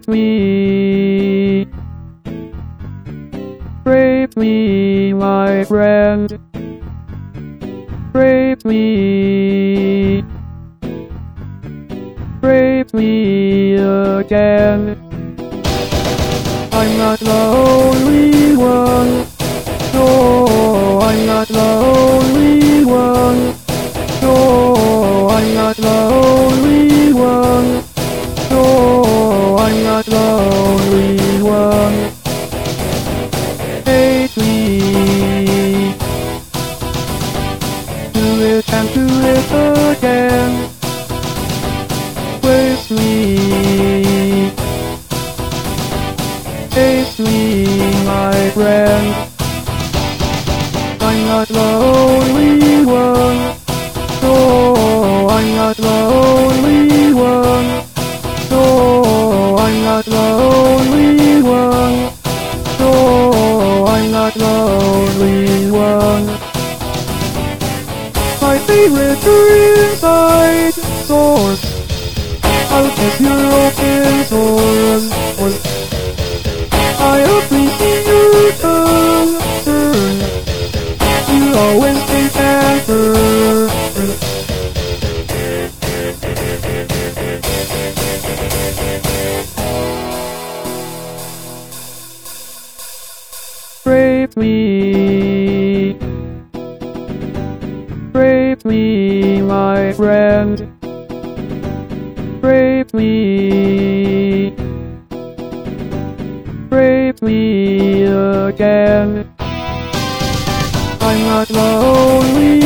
Rape me. Rape me, my friend. Rape me. Rape me again. I'm not the only one. No, I'm not the only one. No, I'm not the only one. No, I'm not the only one. Hate me. Do it and do it again. Waste me. Taste me, my friend. I'm not the only one. No, I'm not the only one. No, I'm not the only one. No, I'm not the only one. My favorite inside source. I'll get your open source. I appreciate your concern. You always take answer. Rape me. Rape me, my friend. Rape me. Rape me again. I'm not the only